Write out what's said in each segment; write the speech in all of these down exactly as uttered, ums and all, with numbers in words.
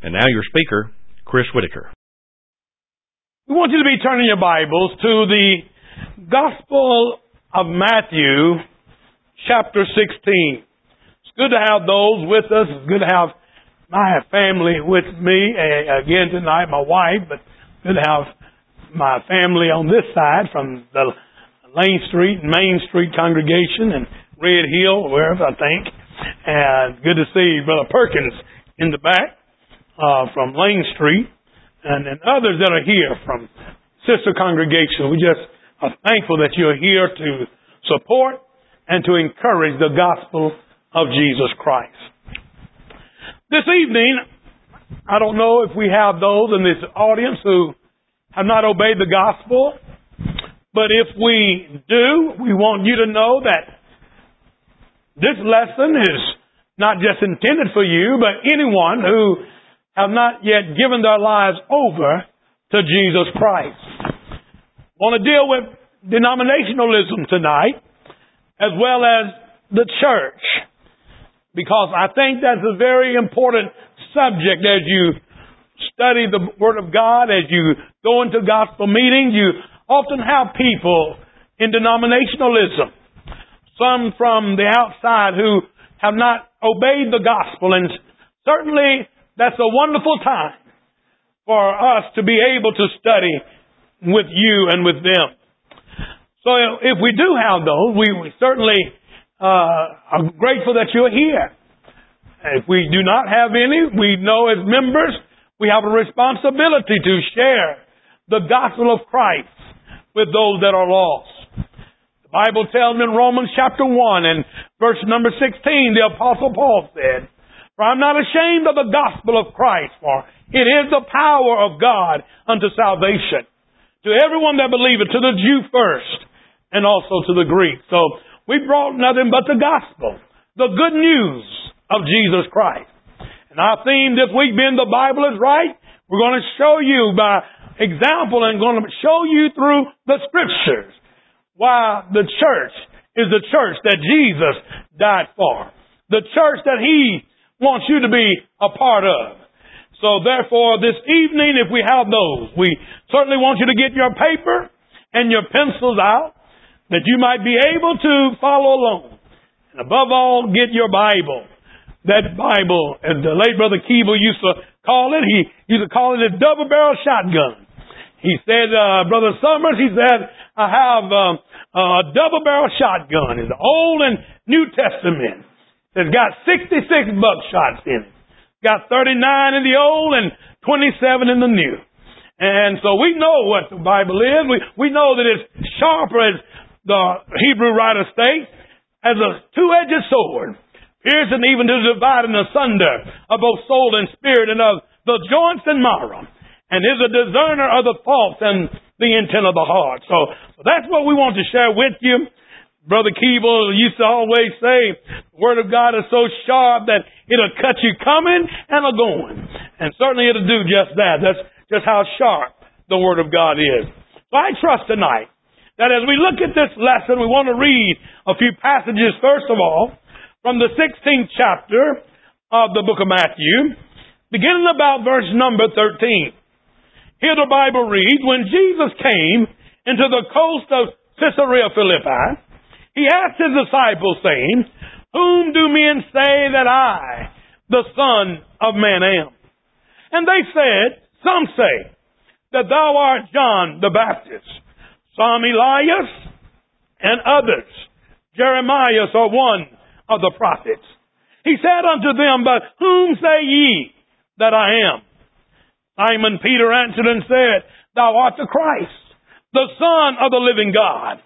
And now your speaker, Chris Whitaker. We want you to be turning your Bibles to the Gospel of Matthew, chapter sixteen. It's good to have those with us. It's good to have my family with me uh, again tonight, my wife, but good to have my family on this side from the Lane Street and Main Street congregation and Red Hill, wherever I think. And good to see Brother Perkins in the back. Uh, from Lane Street, and then others that are here from sister congregation. We just are thankful that you're here to support and to encourage the gospel of Jesus Christ. This evening, I don't know if we have those in this audience who have not obeyed the gospel, but if we do, we want you to know that this lesson is not just intended for you, but anyone who have not yet given their lives over to Jesus Christ. I want to deal with denominationalism tonight, as well as the church, because I think that's a very important subject as you study the Word of God, as you go into gospel meetings. You often have people in denominationalism, some from the outside who have not obeyed the gospel, and certainly that's a wonderful time for us to be able to study with you and with them. So if we do have those, we, we certainly uh, are grateful that you're here. If we do not have any, we know as members we have a responsibility to share the gospel of Christ with those that are lost. The Bible tells in Romans chapter one and verse number sixteen, the Apostle Paul said, "For I'm not ashamed of the gospel of Christ, for it is the power of God unto salvation, to everyone that believeth, to the Jew first, and also to the Greek." So we brought nothing but the gospel, the good news of Jesus Christ. And our theme this week being the Bible is right, we're going to show you by example and going to show you through the scriptures why the church is the church that Jesus died for, the church that He wants you to be a part of. So therefore, this evening, if we have those, we certainly want you to get your paper and your pencils out that you might be able to follow along. And above all, get your Bible. That Bible, as the late Brother Keeble used to call it, he used to call it a double-barrel shotgun. He said, uh, Brother Summers, he said, I have um, a double-barrel shotgun. It's the Old and New Testament. It's got sixty-six buckshots in it. Got thirty-nine in the old and twenty-seven in the new. And so we know what the Bible is. We, we know that it's sharper, as the Hebrew writer states, as a two-edged sword, piercing even to dividing asunder of both soul and spirit and of the joints and marrow, and is a discerner of the thoughts and the intent of the heart. So, so that's what we want to share with you. Brother Keeble used to always say, the Word of God is so sharp that it'll cut you coming and a going. And certainly it'll do just that. That's just how sharp the Word of God is. So I trust tonight that as we look at this lesson, we want to read a few passages, first of all, from the sixteenth chapter of the book of Matthew, beginning about verse number thirteen. Here the Bible reads, "When Jesus came into the coast of Caesarea Philippi, He asked His disciples, saying, Whom do men say that I, the Son of Man, am? And they said, Some say that thou art John the Baptist, some Elias, and others, Jeremiah, or one of the prophets. He said unto them, But whom say ye that I am? Simon Peter answered and said, Thou art the Christ, the Son of the living God.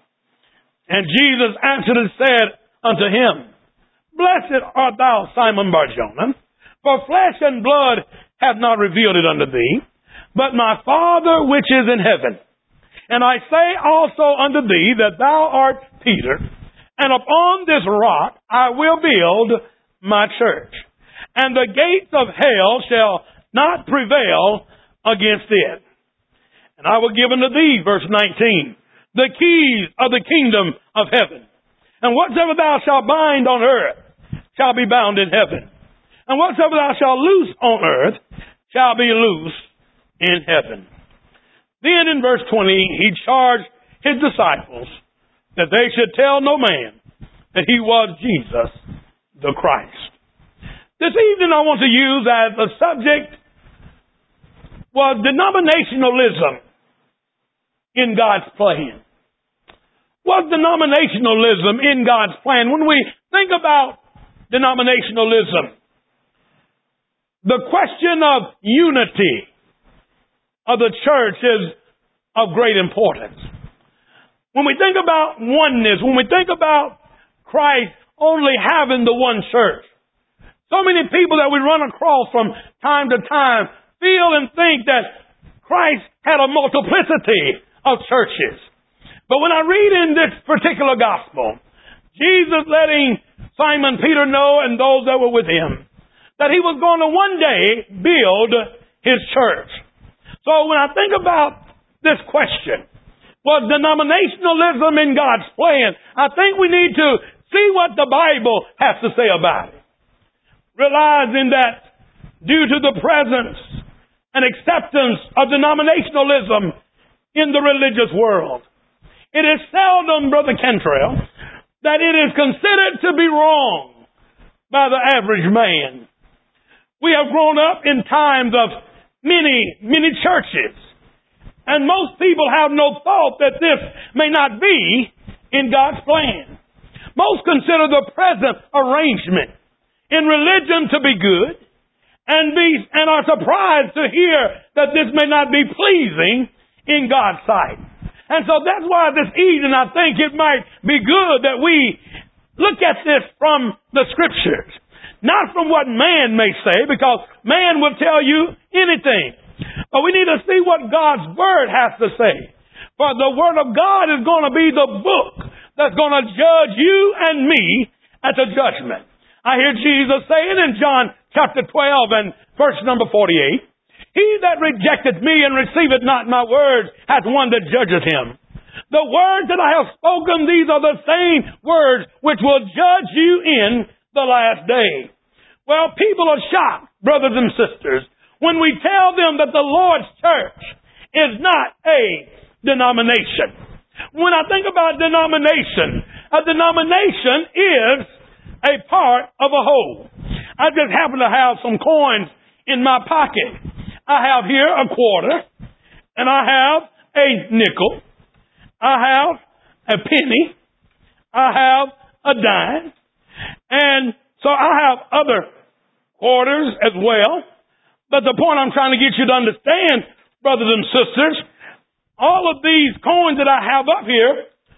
And Jesus answered and said unto him, Blessed art thou, Simon Bar-Jonah, for flesh and blood hath not revealed it unto thee, but my Father which is in heaven. And I say also unto thee that thou art Peter, and upon this rock I will build my church, and the gates of hell shall not prevail against it. And I will give unto thee, verse nineteen, the keys of the kingdom of heaven. And whatsoever thou shalt bind on earth shall be bound in heaven. And whatsoever thou shalt loose on earth shall shall be loosed in heaven. Then in verse twenty, he charged his disciples that they should tell no man that he was Jesus the Christ. This evening I want to use as a subject was denominationalism in God's plan. Was denominationalism in God's plan? When we think about denominationalism, the question of unity of the church is of great importance. When we think about oneness, when we think about Christ only having the one church, so many people that we run across from time to time feel and think that Christ had a multiplicity of churches. But when I read in this particular gospel, Jesus letting Simon Peter know and those that were with him that he was going to one day build his church. So when I think about this question, was denominationalism in God's plan? I think we need to see what the Bible has to say about it. Realizing that due to the presence and acceptance of denominationalism in the religious world, it is seldom, Brother Cantrell, that it is considered to be wrong by the average man. We have grown up in times of many, many churches, and most people have no thought that this may not be in God's plan. Most consider the present arrangement in religion to be good, and be and are surprised to hear that this may not be pleasing in God's sight. And so that's why this evening I think it might be good that we look at this from the Scriptures. Not from what man may say, because man will tell you anything. But we need to see what God's Word has to say. For the Word of God is going to be the book that's going to judge you and me at the judgment. I hear Jesus saying in John chapter twelve and verse number forty-eight, he that rejecteth me and receiveth not my words hath one that judgeth him. The words that I have spoken, these are the same words which will judge you in the last day. Well, people are shocked, brothers and sisters, when we tell them that the Lord's church is not a denomination. When I think about denomination, a denomination is a part of a whole. I just happen to have some coins in my pocket. I have here a quarter, and I have a nickel, I have a penny, I have a dime, and so I have other quarters as well. But the point I'm trying to get you to understand, brothers and sisters, all of these coins that I have up here,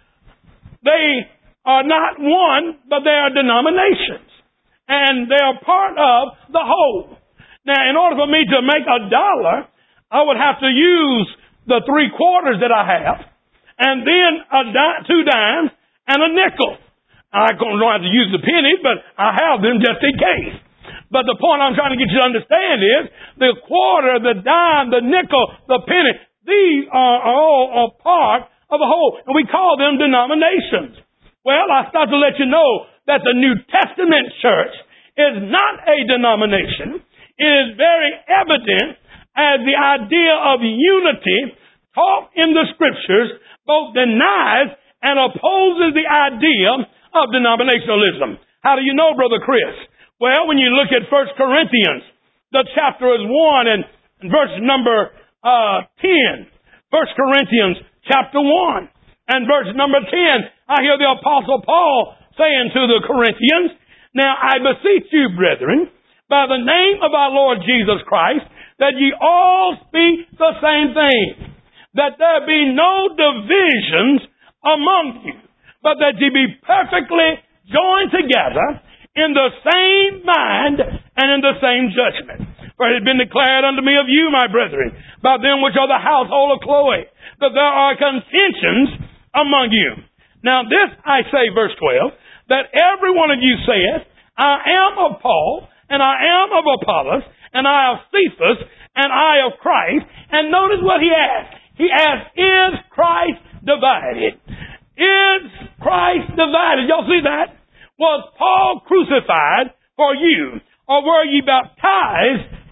they are not one, but they are denominations. And they are part of the whole. Now, in order for me to make a dollar, I would have to use the three quarters that I have, and then a di- two dimes and a nickel. I don't have to use the penny, but I have them just in case. But the point I'm trying to get you to understand is the quarter, the dime, the nickel, the penny, these are all a part of a whole, and we call them denominations. Well, I start to let you know that the New Testament church is not a denomination. It is very evident as the idea of unity taught in the Scriptures both denies and opposes the idea of denominationalism. How do you know, Brother Chris? Well, when you look at First Corinthians, the chapter is one and verse number uh, ten. First Corinthians chapter one and verse number ten. I hear the Apostle Paul saying to the Corinthians, now I beseech you, brethren, by the name of our Lord Jesus Christ, that ye all speak the same thing, that there be no divisions among you, but that ye be perfectly joined together in the same mind and in the same judgment. For it has been declared unto me of you, my brethren, by them which are the household of Chloe, that there are contentions among you. Now this I say, verse twelve, that every one of you saith, I am of Paul, and I am of Apollos, and I of Cephas, and I of Christ. And notice what he asked. He asked, is Christ divided? Is Christ divided? Y'all see that? Was Paul crucified for you? Or were ye baptized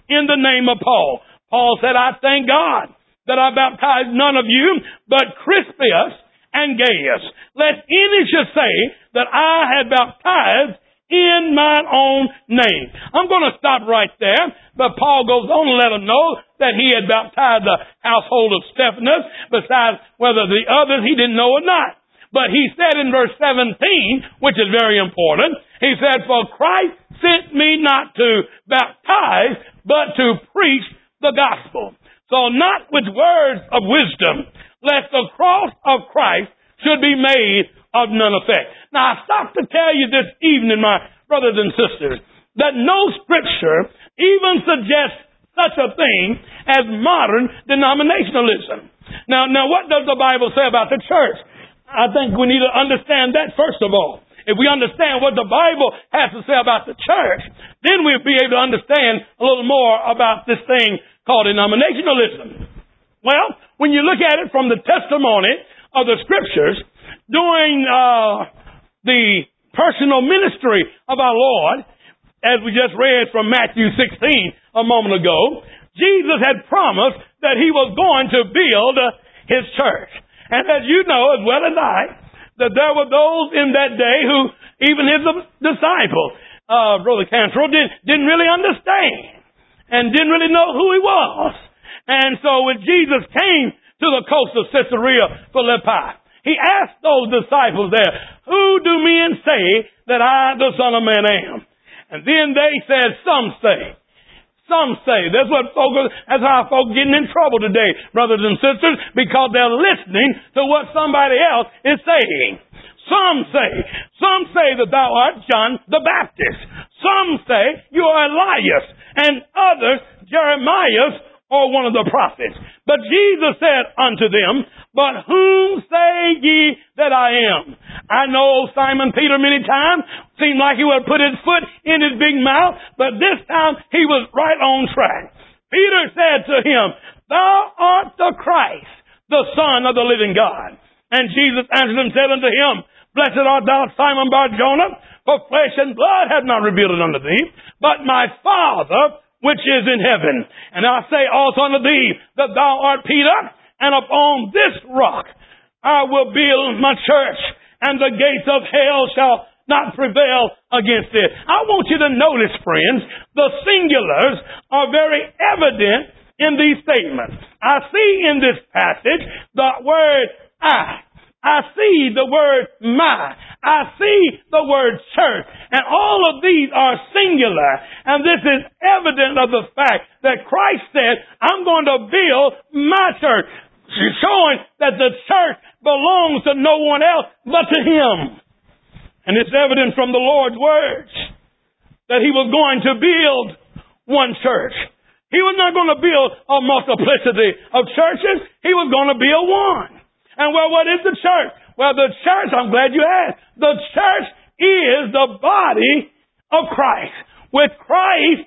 in the name of Paul. Paul said, I thank God that I baptized none of you but Crispus and Gaius, lest any should say that I had baptized in mine own name. I'm going to stop right there, but Paul goes on to let them know that he had baptized the household of Stephanus, besides whether the others he didn't know or not. But he said in verse seventeen, which is very important, he said, for Christ sent me not to baptize, but to preach the gospel. So not with words of wisdom, lest the cross of Christ should be made of none effect. Now, I stop to tell you this evening, my brothers and sisters, that no scripture even suggests such a thing as modern denominationalism. Now, now, what does the Bible say about the church? I think we need to understand that first of all. If we understand what the Bible has to say about the church, then we'll be able to understand a little more about this thing called denominationalism. Well, when you look at it from the testimony of the scriptures, during uh, the personal ministry of our Lord, as we just read from Matthew sixteen a moment ago, Jesus had promised that he was going to build uh, his church. And as you know as well as I, that there were those in that day who, even his disciples, uh, Brother Cantrell, didn't, didn't really understand and didn't really know who he was. And so when Jesus came to the coast of Caesarea Philippi, he asked those disciples there, who do men say that I, the Son of Man, am? And then they said, some say. Some say. That's what folk, that's how folk getting in trouble today, brothers and sisters, because they're listening to what somebody else is saying. Some say. Some say that thou art John the Baptist. Some say you are Elias. And others, Jeremiah, or one of the prophets. But Jesus said unto them, but whom say ye that I am? I know Simon Peter many times seemed like he would put his foot in his big mouth, but this time he was right on track. Peter said to him, thou art the Christ, the Son of the living God. And Jesus answered and said unto him, blessed art thou, Simon Bar-Jonah, for flesh and blood hath not revealed it unto thee, but my Father which is in heaven. And I say also unto thee that thou art Peter, and upon this rock I will build my church, and the gates of hell shall not prevail against it. I want you to notice, friends, the singulars are very evident in these statements. I see in this passage the word I. I see the word my. I see the word church. And all of these are singular. And this is evident of the fact that Christ said, I'm going to build my church. Showing that the church belongs to no one else but to him. And it's evident from the Lord's words that he was going to build one church. He was not going to build a multiplicity of churches. He was going to build one. And well, what is the church? Well, the church, I'm glad you asked. The church is the body of Christ, with Christ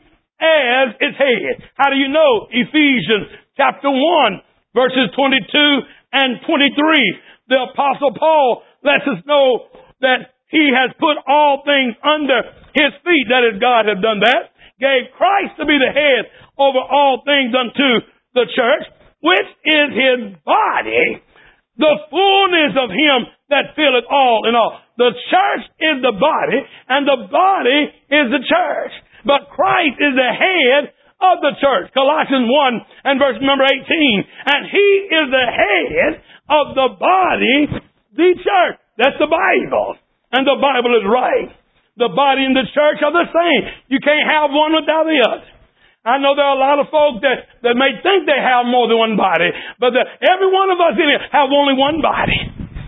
as its head. How do you know? Ephesians chapter one, verses twenty-two and twenty-three. The Apostle Paul lets us know that he has put all things under his feet. That is, God has done that. Gave Christ to be the head over all things unto the church, which is his body, the fullness of him that filleth all in all. The church is the body, and the body is the church. But Christ is the head of the church. Colossians one and verse number eighteen. And he is the head of the body, the church. That's the Bible. And the Bible is right. The body and the church are the same. You can't have one without the other. I know there are a lot of folk that, that may think they have more than one body, but the, every one of us in here have only one body.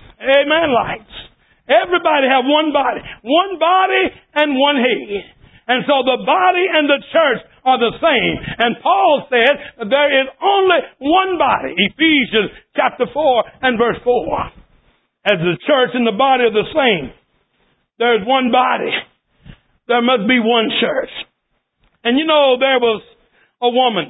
Amen, lights. Everybody have one body. One body and one head. And so the body and the church are the same. And Paul said that there is only one body. Ephesians chapter four and verse four. As the church and the body are the same, there is one body. There must be one church. And you know, there was a woman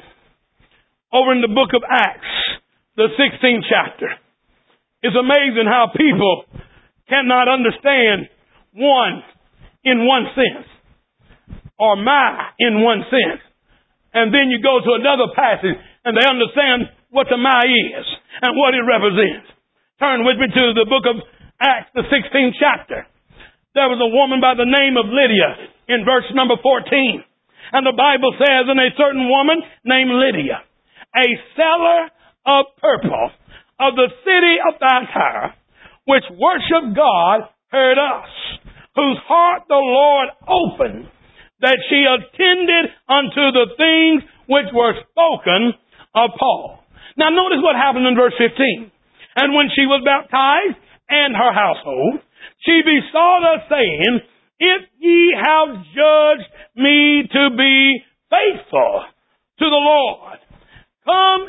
over in the book of Acts, the sixteenth chapter. It's amazing how people cannot understand one in one sense, or my in one sense, And then you go to another passage and they understand what the my is and what it represents. Turn with me to the book of Acts, the sixteenth chapter. There was a woman by the name of Lydia in verse number fourteen. And the Bible says, and a certain woman named Lydia, a seller of purple of the city of Thyatira, which worshiped God, heard us, whose heart the Lord opened, that she attended unto the things which were spoken of Paul. Now notice what happened in verse fifteen. And when she was baptized and her household, she besought us, saying, if ye have judged me to be faithful to the Lord, come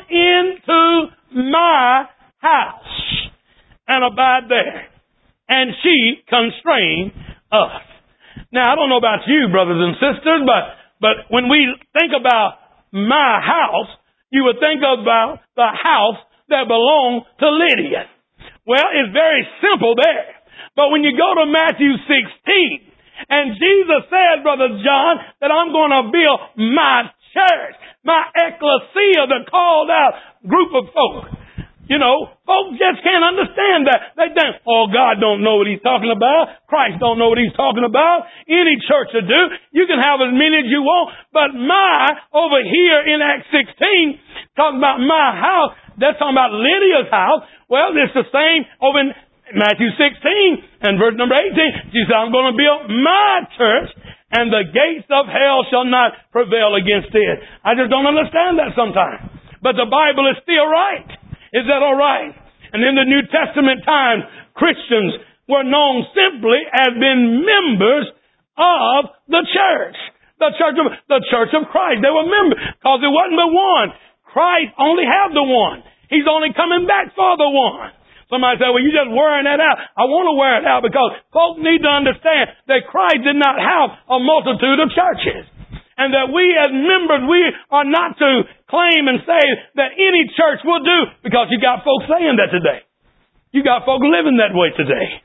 into my house and abide there. And she constrained us. Now, I don't know about you, brothers and sisters, but, but when we think about my house, you would think about the house that belonged to Lydia. Well, it's very simple there. But when you go to Matthew sixteen, and Jesus said, Brother John, that I'm going to build my church, my ecclesia, the called out group of folk. You know, folks just can't understand that. They think, oh, God don't know what he's talking about. Christ don't know what he's talking about. Any church will do. You can have as many as you want. But my, over here in Acts sixteen, talking about my house, that's talking about Lydia's house. Well, it's the same over in Matthew sixteen and verse number eighteen. She said, I'm going to build my church and the gates of hell shall not prevail against it. I just don't understand that sometimes. But the Bible is still right. Is that all right? And in the New Testament times, Christians were known simply as being members of the church. The church of, the church of Christ. They were members because it wasn't but one. Christ only had the one. He's only coming back for the one. Somebody said, well, you're just wearing that out. I want to wear it out because folks need to understand that Christ did not have a multitude of churches. And that we as members, we are not to claim and say that any church will do, because you got folks saying that today. You got folks living that way today.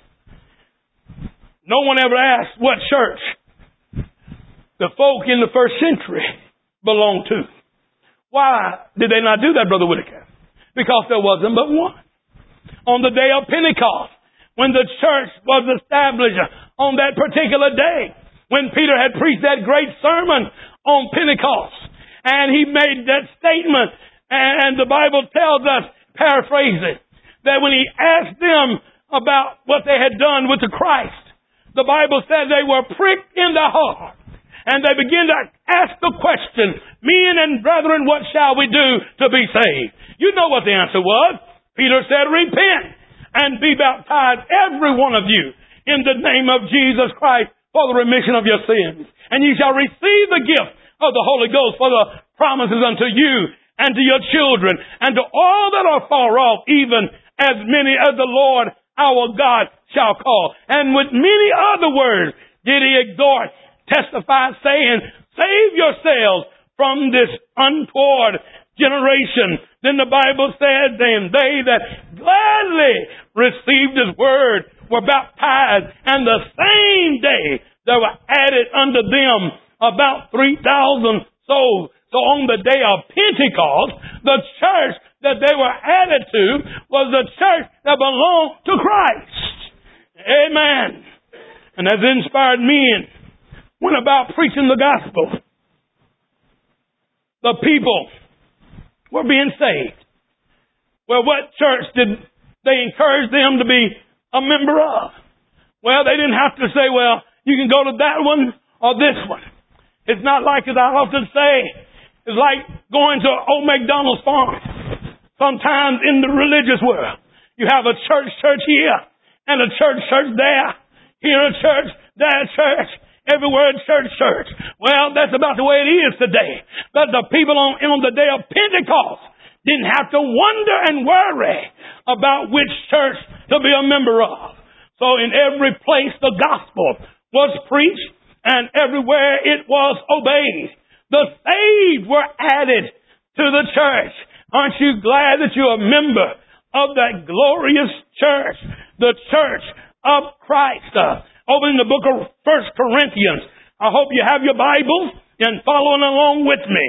No one ever asked what church the folk in the first century belonged to. Why did they not do that, Brother Whitaker? Because there wasn't but one. On the day of Pentecost, when the church was established on that particular day, when Peter had preached that great sermon on Pentecost, and he made that statement, and the Bible tells us, paraphrasing, that when he asked them about what they had done with the Christ, the Bible said they were pricked in the heart, and they began to ask the question, men and brethren, what shall we do to be saved? You know what the answer was. Peter said, repent and be baptized, every one of you, in the name of Jesus Christ for the remission of your sins. And ye shall receive the gift of the Holy Ghost, for the promises unto you and to your children and to all that are far off, even as many as the Lord our God shall call. And with many other words did he exhort, testify, saying, save yourselves from this untoward generation. Then the Bible said, then they that gladly received his word were baptized, and the same day there were added unto them about three thousand souls. So on the day of Pentecost, the church that they were added to was the church that belonged to Christ. Amen. And as inspired men went about preaching the gospel, the people were being saved. Well, what church did they encourage them to be a member of? Well, they didn't have to say, well, you can go to that one or this one. It's not like, as I often say, it's like going to old McDonald's farm. Sometimes in the religious world, you have a church, church here, and a church, church there. Here a church, there a church. Everywhere church, church. Well, that's about the way it is today. But the people on, on the day of Pentecost didn't have to wonder and worry about which church to be a member of. So in every place the gospel was preached, and everywhere it was obeyed. The saved were added to the church. Aren't you glad that you're a member of that glorious church, the church of Christ? Uh, over in the book of First Corinthians, I hope you have your Bibles and following along with me.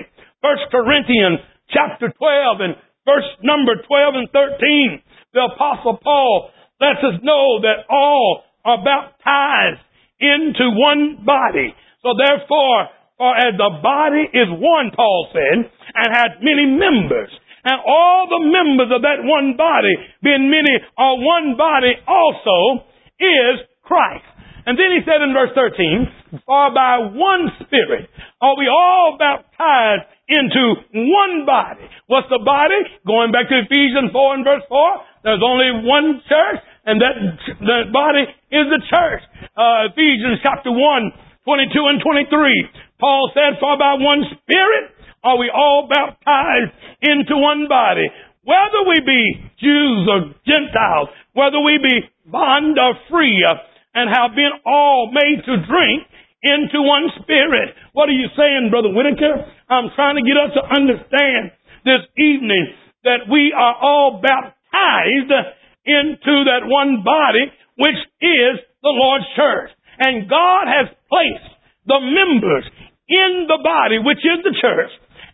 First Corinthians chapter twelve and verse number twelve and thirteen, the Apostle Paul lets us know that all are baptized into one body. So therefore, for as the body is one, Paul said, and has many members, and all the members of that one body, being many, are one body also, is Christ. And then he said in verse thirteen, for by one Spirit are we all baptized into one body. What's the body? Going back to Ephesians four and verse four, there's only one church, and that, that body is the church. Uh, Ephesians chapter one, twenty-two and twenty-three, Paul said, for by one Spirit are we all baptized into one body. Whether we be Jews or Gentiles, whether we be bond or free, uh, and have been all made to drink into one Spirit. What are you saying, Brother Whitaker? I'm trying to get us to understand this evening that we are all baptized into that one body, which is the Lord's church. And God has placed the members in the body, which is the church,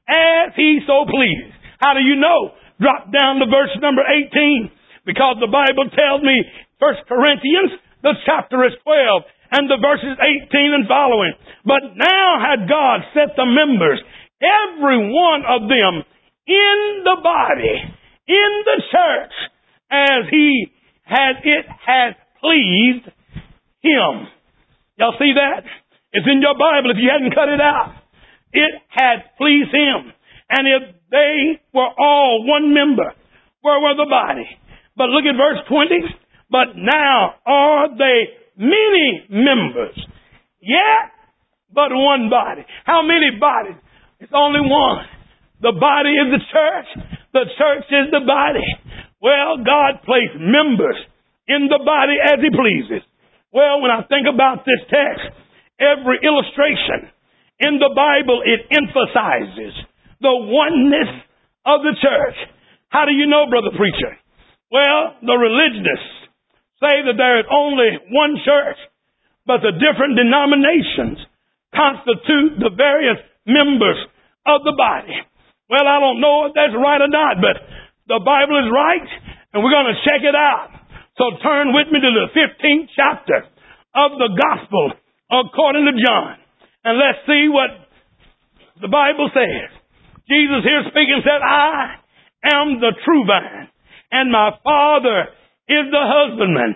as He so pleases. How do you know? Drop down to verse number eighteen, because the Bible tells me, First Corinthians, the chapter is twelve, and the verses eighteen and following. But now had God set the members, every one of them, in the body, in the church, as He had, it had pleased Him. Y'all see that? It's in your Bible if you hadn't cut it out. It had pleased Him. And if they were all one member, where were the body? But look at verse twenty. But now are they many members, yet but one body. How many bodies? It's only one. The body is the church. The church is the body. Well, God placed members in the body as He pleases. Well, when I think about this text, every illustration in the Bible, it emphasizes the oneness of the church. How do you know, brother preacher? Well, the religionists say that there is only one church, but the different denominations constitute the various members of the body. Well, I don't know if that's right or not, but the Bible is right, and we're going to check it out. So turn with me to the fifteenth chapter of the Gospel according to John, and let's see what the Bible says. Jesus here speaking said, I am the true vine, and my Father is the husbandman.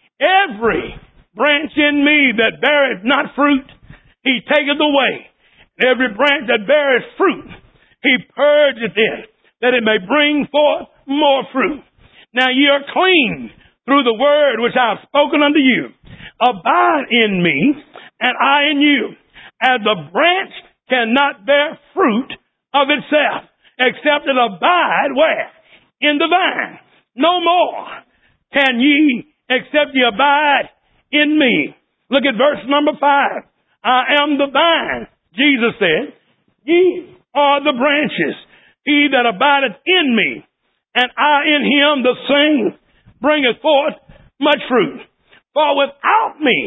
Every branch in me that beareth not fruit, He taketh away. Every branch that beareth fruit, He purgeth it, that it may bring forth more fruit. Now ye are clean through the word which I have spoken unto you. Abide in me, and I in you. As the branch cannot bear fruit of itself, except it abide where? In the vine. No more can ye, except ye abide in me. Look at verse number five. I am the vine, Jesus said. Ye are the branches. He that abideth in me, and I in him, the same bringeth forth much fruit. For without me,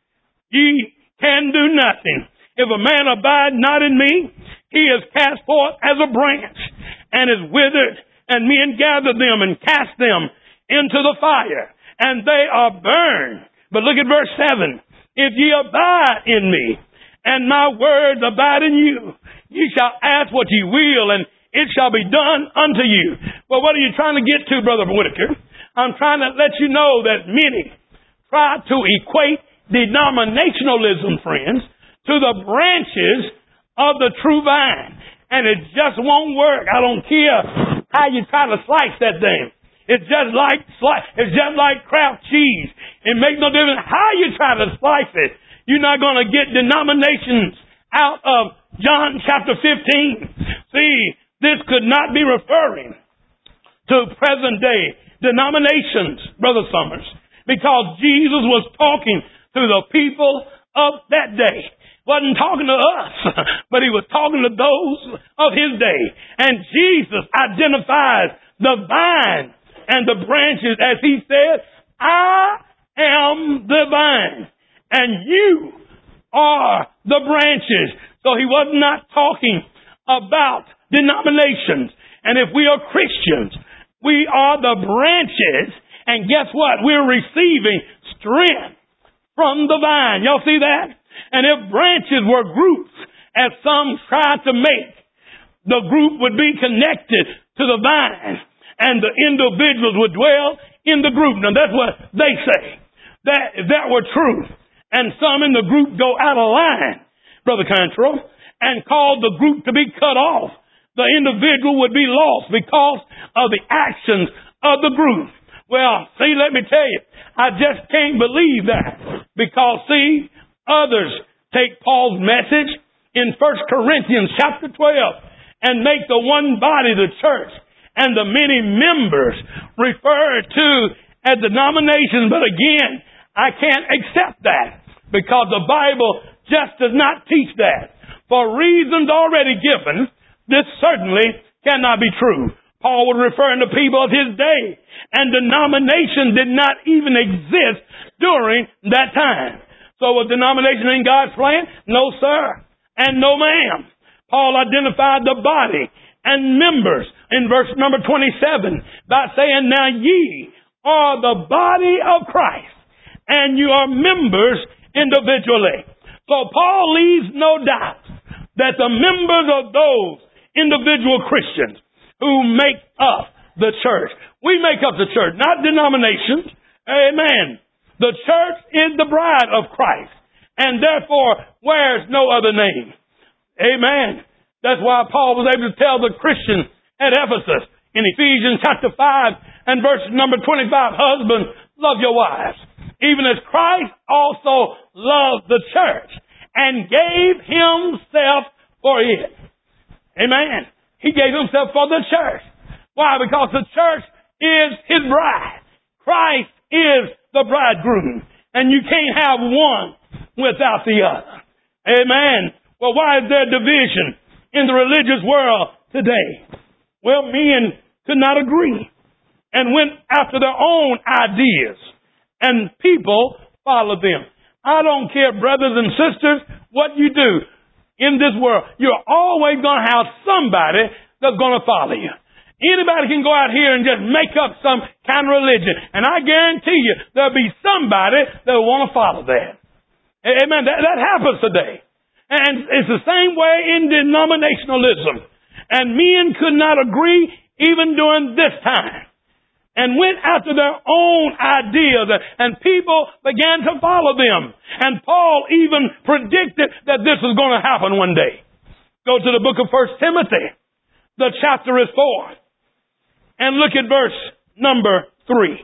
ye can do nothing. If a man abide not in me, he is cast forth as a branch, and is withered, and men gather them and cast them into the fire, and they are burned. But look at verse seven. If ye abide in me, and my words abide in you, ye shall ask what ye will, and it shall be done unto you. Well, what are you trying to get to, Brother Whitaker? I'm trying to let you know that many try to equate denominationalism, friends, to the branches of the true vine. And it just won't work. I don't care how you try to slice that thing. It's just like it's just like Kraft cheese. It makes no difference how you try to slice it. You're not going to get denominations out of John chapter fifteen. See, this could not be referring to present day denominations, Brother Summers, because Jesus was talking to the people of that day. Wasn't talking to us, but he was talking to those of his day. And Jesus identifies the vine and the branches, as he said, I am the vine, and you are the branches. So he was not talking about denominations. And if we are Christians, we are the branches. And guess what? We're receiving strength from the vine. Y'all see that? And if branches were groups, as some tried to make, the group would be connected to the vine, and the individuals would dwell in the group. Now that's what they say. That if that were true, and some in the group go out of line, Brother Cantrell, and cause the group to be cut off, the individual would be lost because of the actions of the group. Well, see, let me tell you, I just can't believe that. Because, see, others take Paul's message in First Corinthians chapter twelve and make the one body the church and the many members referred to as denominations. But again, I can't accept that because the Bible just does not teach that. For reasons already given, this certainly cannot be true. Paul was referring to people of his day, and denomination did not even exist during that time. So was denomination in God's plan? No, sir. And no, ma'am. Paul identified the body and members in verse number twenty-seven by saying, now ye are the body of Christ, and you are members individually. So Paul leaves no doubt that the members of those individual Christians who make up the church. We make up the church, not denominations. Amen. The church is the bride of Christ, and therefore wears no other name. Amen. That's why Paul was able to tell the Christians at Ephesus in Ephesians chapter five and verse number twenty-five, husbands, love your wives, even as Christ also loved the church and gave himself for it. Amen. He gave himself for the church. Why? Because the church is his bride. Christ is the bridegroom. And you can't have one without the other. Amen. Well, why is there division in the religious world today? Well, men could not agree and went after their own ideas, and people followed them. I don't care, brothers and sisters, what you do in this world. You're always going to have somebody that's going to follow you. Anybody can go out here and just make up some kind of religion, and I guarantee you there'll be somebody that will want to follow that. Amen. That, that happens today. And it's the same way in denominationalism. And men could not agree even during this time, and went after their own ideas, and people began to follow them. And Paul even predicted that this was going to happen one day. Go to the book of First Timothy. The chapter is four. And look at verse number three.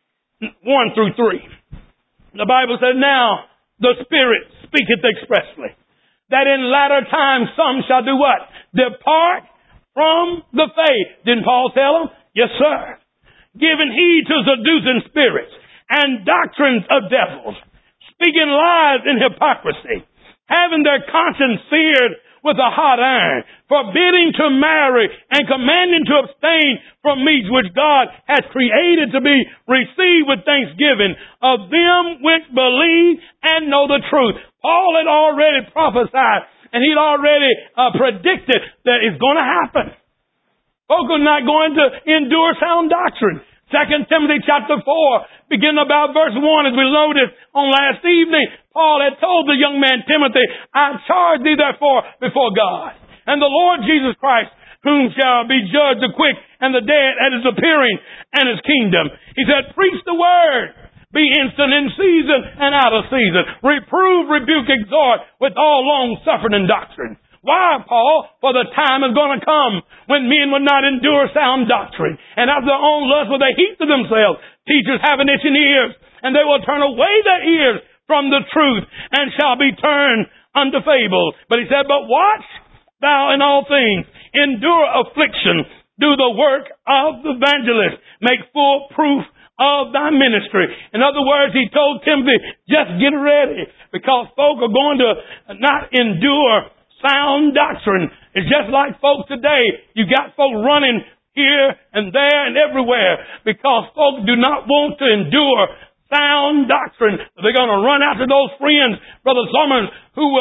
One through three. The Bible says, now the Spirit speaketh expressly, that in latter times some shall do what? Depart from the faith. Didn't Paul tell them? Yes, sir. Giving heed to seducing spirits and doctrines of devils, speaking lies in hypocrisy, having their conscience seared with a hot iron, forbidding to marry and commanding to abstain from meats which God has created to be received with thanksgiving of them which believe and know the truth. Paul had already prophesied, and he'd already uh, predicted that it's going to happen. Folk are not going to endure sound doctrine. Second Timothy chapter four, beginning about verse one, as we noticed on last evening, Paul had told the young man Timothy, I charge thee therefore before God and the Lord Jesus Christ, whom shall be judged the quick and the dead at his appearing and his kingdom. He said, preach the word, be instant in season and out of season, reprove, rebuke, exhort with all long suffering and doctrine. Why, Paul? For the time is going to come when men will not endure sound doctrine, and after their own lust will they heap to themselves teachers having itching ears, and they will turn away their ears from the truth and shall be turned unto fables. But he said, but watch thou in all things, endure affliction, do the work of the evangelist, make full proof of thy ministry. In other words, he told Timothy, just get ready, because folk are going to not endure sound doctrine. It's just like folks today. You got folk running here and there and everywhere because folks do not want to endure sound doctrine. They're going to run after those friends, Brother Summers, who uh,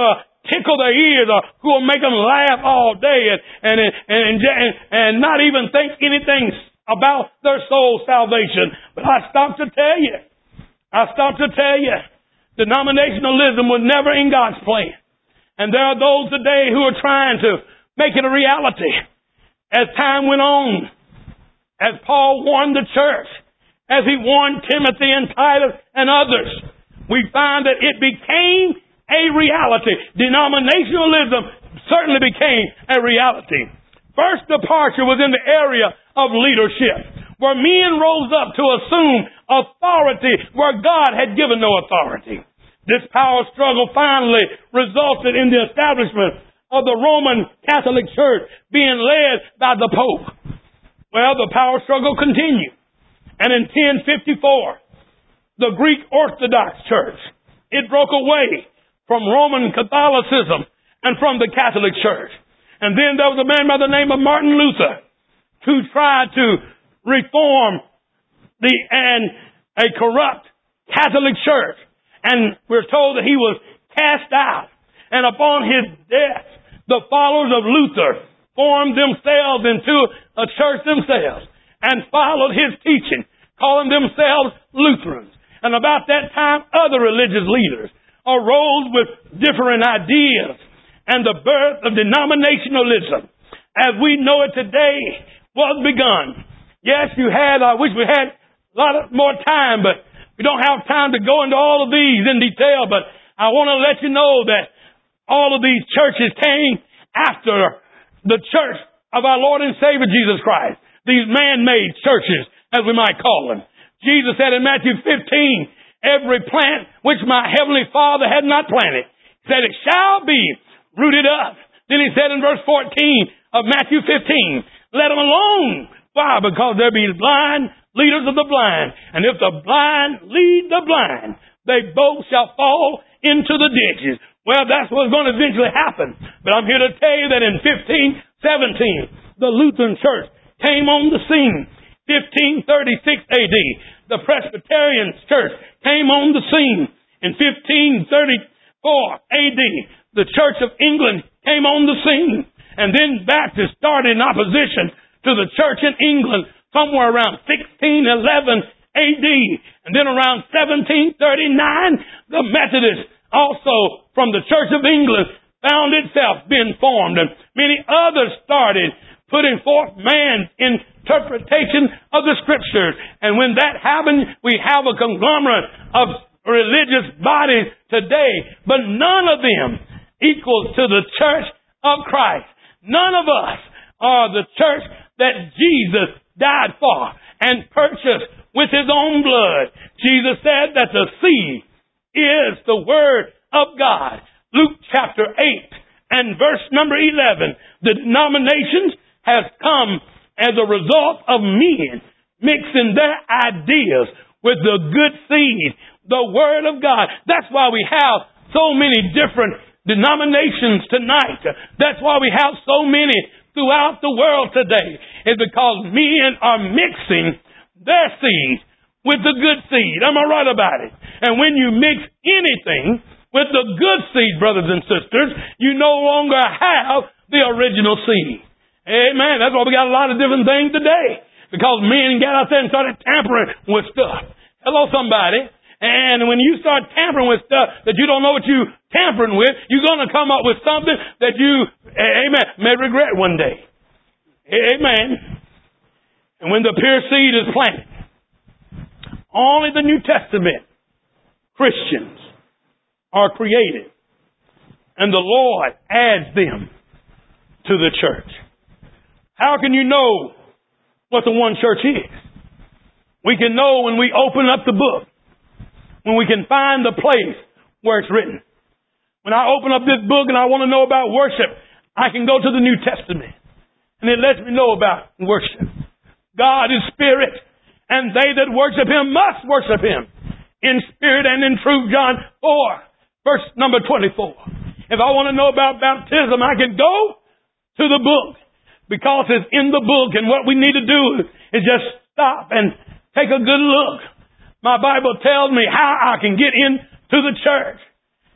tickle their ears or who will make them laugh all day and, and, and, and, and not even think anything about their soul salvation. But I stop to tell you, I stop to tell you, denominationalism was never in God's plan. And there are those today who are trying to make it a reality. As time went on, as Paul warned the church, as he warned Timothy and Titus and others, we find that it became a reality. Denominationalism certainly became a reality. First departure was in the area of leadership, where men rose up to assume authority where God had given no authority. This power struggle finally resulted in the establishment of the Roman Catholic Church being led by the Pope. Well, the power struggle continued. And in ten fifty-four, the Greek Orthodox Church, it broke away from Roman Catholicism and from the Catholic Church. And then there was a man by the name of Martin Luther who tried to reform the and a corrupt Catholic Church. And we're told that he was cast out. And upon his death, the followers of Luther formed themselves into a church themselves and followed his teaching, calling themselves Lutherans. And about that time, other religious leaders arose with different ideas, and the birth of denominationalism, as we know it today, was begun. Yes, you had, I wish we had a lot of more time, but we don't have time to go into all of these in detail, but I want to let you know that all of these churches came after the church of our Lord and Savior Jesus Christ. These man-made churches, as we might call them. Jesus said in Matthew fifteen, every plant which my heavenly Father had not planted, he said it shall be rooted up. Then he said in verse fourteen of Matthew fifteen, let them alone. Why? Because there be blind leaders of the blind. And if the blind lead the blind, they both shall fall into the ditches. Well, that's what's going to eventually happen. But I'm here to tell you that in fifteen seventeen, the Lutheran Church came on the scene. fifteen thirty-six A D, the Presbyterian Church came on the scene. In fifteen thirty-four A D, the Church of England came on the scene. And then Baptists started in opposition to the church in England somewhere around sixteen eleven A D. And then around seventeen thirty-nine, the Methodists, also from the Church of England, found itself being formed. And many others started putting forth man's interpretation of the Scriptures. And when that happened, we have a conglomerate of religious bodies today. But none of them equals to the Church of Christ. None of us are the church that Jesus died for and purchased with His own blood. Jesus said that the seed is the Word of God. Luke chapter eight and verse number eleven. The denominations has come as a result of men mixing their ideas with the good seed, the Word of God. That's why we have so many different denominations tonight. That's why we have so many throughout the world today. It's because men are mixing their seed with the good seed. Am I right about it? And when you mix anything with the good seed, brothers and sisters, you no longer have the original seed. Amen. That's why we got a lot of different things today. Because men got out there and started tampering with stuff. Hello, somebody. And when you start tampering with stuff that you don't know what you're tampering with, you're going to come up with something that you, amen, may regret one day. Amen. And when the pure seed is planted, only the New Testament Christians are created. And the Lord adds them to the church. How can you know what the one church is? We can know when we open up the book. When we can find the place where it's written. When I open up this book and I want to know about worship, I can go to the New Testament. And it lets me know about worship. God is spirit, and they that worship Him must worship Him in spirit and in truth. John four, verse number twenty-four. If I want to know about baptism, I can go to the book because it's in the book, and what we need to do is just stop and take a good look. My Bible tells me how I can get into the church.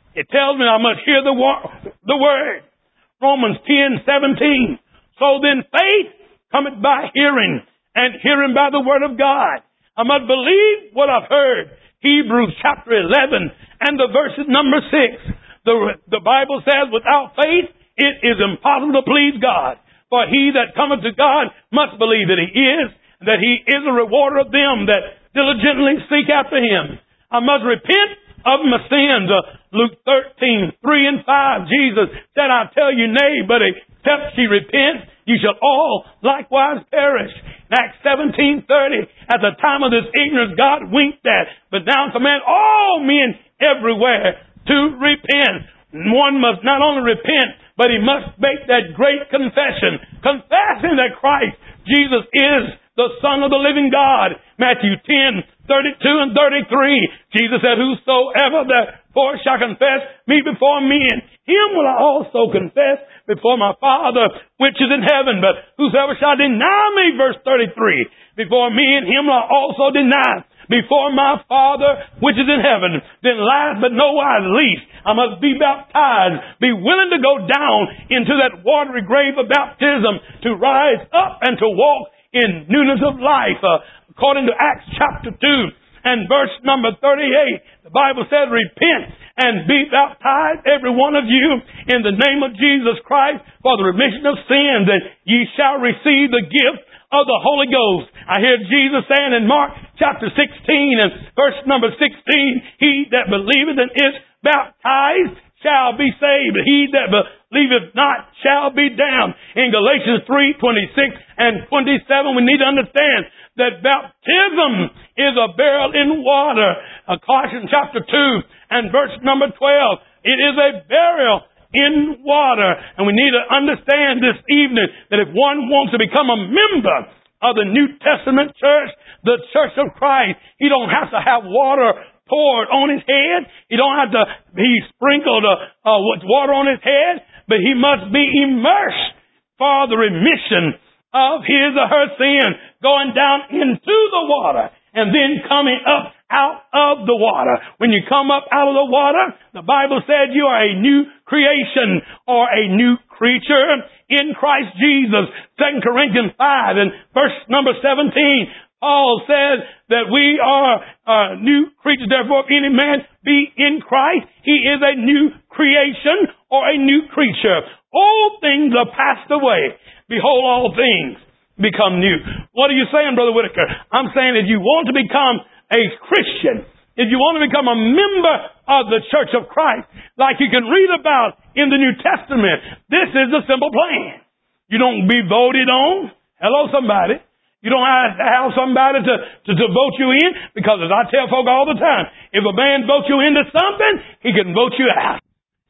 It tells me I must hear the, wor- the word. Romans ten seventeen. So then faith cometh by hearing, and hearing by the word of God. I must believe what I've heard. Hebrews chapter eleven and the verse number six. The, the Bible says, without faith it is impossible to please God. For he that cometh to God must believe that he is, that he is a rewarder of them that diligently seek after him. I must repent of my sins. Uh, Luke thirteen, three and five, Jesus said, I tell you, nay, but except ye repent, you shall all likewise perish. In Acts seventeen thirty, at the time of this ignorance, God winked at, but now command all men everywhere to repent. One must not only repent, but he must make that great confession, confessing that Christ Jesus is the Son of the living God. Matthew ten, thirty-two and thirty-three. Jesus said, whosoever therefore shall confess me before men, him will I also confess before my Father which is in heaven. But whosoever shall deny me, verse thirty-three, before men, him will I also deny before my Father which is in heaven. Then last but no wise least, I must be baptized, be willing to go down into that watery grave of baptism, to rise up and to walk in newness of life. Uh, according to Acts chapter two and verse number thirty-eight, the Bible said, repent and be baptized, every one of you, in the name of Jesus Christ for the remission of sins, and ye shall receive the gift of the Holy Ghost. I hear Jesus saying in Mark chapter sixteen and verse number sixteen, he that believeth and is baptized shall be saved. He that believeth not shall be damned. In Galatians three, twenty-six and twenty-seven, we need to understand that baptism is a burial in water. Uh, Colossians chapter two and verse number twelve, it is a burial in water. And we need to understand this evening that if one wants to become a member of the New Testament church, the church of Christ, he don't have to have water poured on his head. He don't have to be sprinkled uh, uh, with water on his head, but he must be immersed for the remission of his or her sin, going down into the water and then coming up out of the water. When you come up out of the water, the Bible said you are a new creation or a new creature in Christ Jesus. Second Corinthians five and verse number seventeen, Paul says that we are uh, new creatures. Therefore, if any man be in Christ, he is a new creation or a new creature. All things are passed away. Behold, all things become new. What are you saying, Brother Whitaker? I'm saying if you want to become a Christian, if you want to become a member of the Church of Christ, like you can read about in the New Testament, this is the simple plan. You don't be voted on. Hello, somebody. You don't have to have somebody to, to, to vote you in, because as I tell folk all the time, if a man votes you into something, he can vote you out.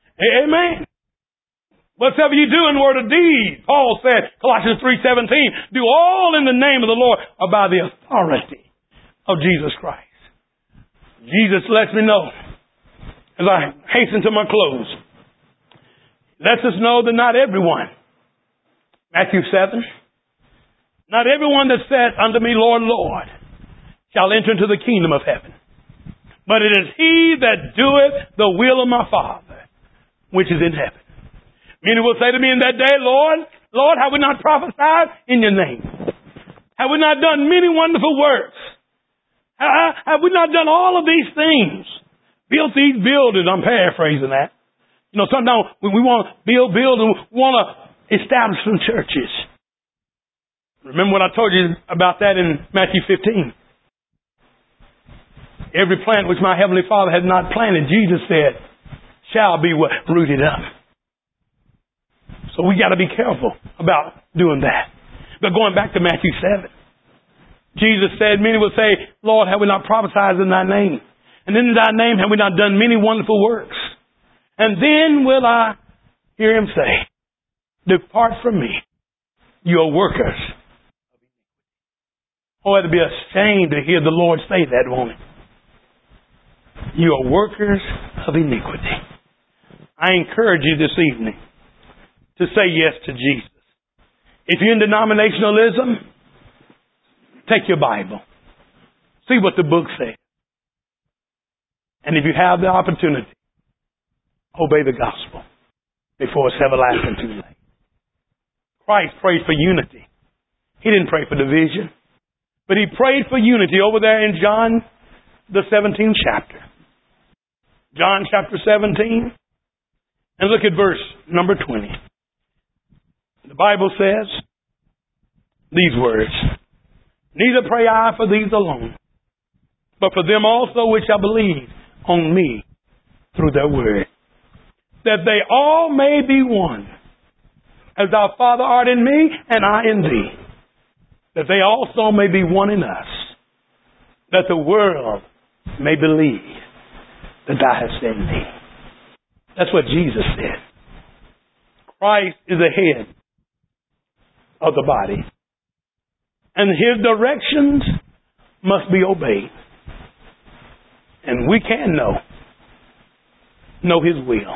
Amen. Whatsoever you do in word or deed, Paul said, Colossians three seventeen, do all in the name of the Lord or by the authority of Jesus Christ. Jesus lets me know, as I hasten to my close, lets us know that not everyone, Matthew seven, not everyone that saith unto me, Lord, Lord, shall enter into the kingdom of heaven, but it is he that doeth the will of my Father, which is in heaven. Many will say to me in that day, Lord, Lord, have we not prophesied in your name? Have we not done many wonderful works? Have we not done all of these things? Built these buildings. I'm paraphrasing that. You know, sometimes when we want to build, build, and we want to establish some churches. Remember what I told you about that in Matthew fifteen. Every plant which my heavenly Father has not planted, Jesus said, shall be what? Rooted up. So we got to be careful about doing that. But going back to Matthew seven, Jesus said, many will say, Lord, have we not prophesied in thy name? And in thy name have we not done many wonderful works? And then will I hear him say, depart from me, you are workers. Oh, it'd be a shame to hear the Lord say that, won't it? You are workers of iniquity. I encourage you this evening to say yes to Jesus. If you're in denominationalism, take your Bible. See what the book says. And if you have the opportunity, obey the gospel before it's everlasting too late. Christ prayed for unity. He didn't pray for division. But He prayed for unity over there in John, the seventeenth chapter. John chapter seventeen. And look at verse number twenty. The Bible says these words, "Neither pray I for these alone, but for them also which shall believe on me through their word, that they all may be one, as thou, Father, art in me, and I in thee, that they also may be one in us, that the world may believe that thou hast sent me." That's what Jesus said. Christ is the head of the body, and His directions must be obeyed. And we can know, know His will,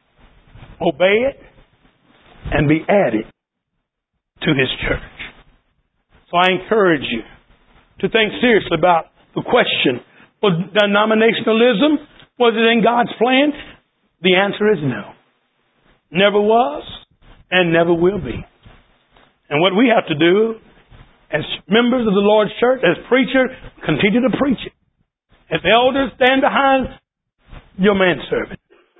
obey it, and be added to His church. So I encourage you to think seriously about the question, was denominationalism, was it in God's plan? The answer is no. Never was and never will be. And what we have to do as members of the Lord's church, as preachers, continue to preach it. As elders, stand behind your manservant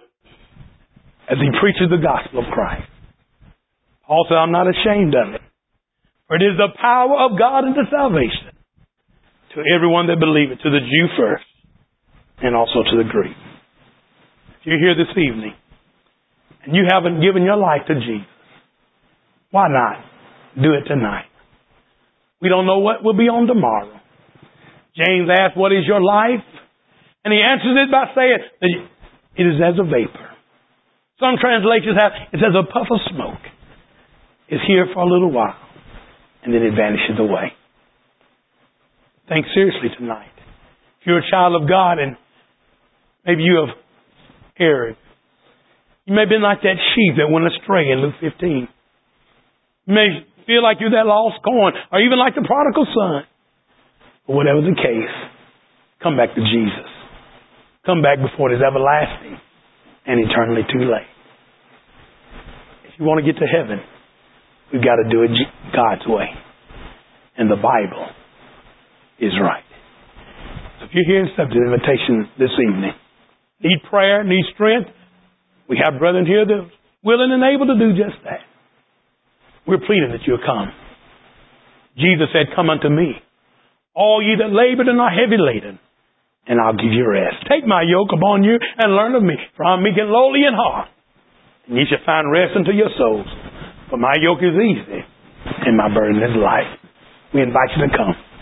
as he preaches the gospel of Christ. Paul said, "I'm not ashamed of it, for it is the power of God unto salvation to everyone that believeth, to the Jew first, and also to the Greek." If you're here this evening and you haven't given your life to Jesus, why not do it tonight? We don't know what will be on tomorrow. James asked, "What is your life?" And he answers it by saying that it is as a vapor. Some translations have, it's as a puff of smoke. It's here for a little while, and then it vanishes away. Think seriously tonight. If you're a child of God and maybe you have erred, you may have been like that sheep that went astray in Luke fifteen. You may feel like you're that lost coin, or even like the prodigal son. But whatever the case, come back to Jesus. Come back before it is everlasting and eternally too late. If you want to get to heaven, we've got to do it God's way. And the Bible is right. So if you're here and accepted an invitation this evening, need prayer, need strength, we have brethren here that are willing and able to do just that. We're pleading that you'll come. Jesus said, "Come unto me, all ye that labored and are heavy laden, and I'll give you rest. Take my yoke upon you and learn of me, for I'm meek and lowly in heart, and ye shall find rest unto your souls. For my yoke is easy and my burden is light." We invite you to come.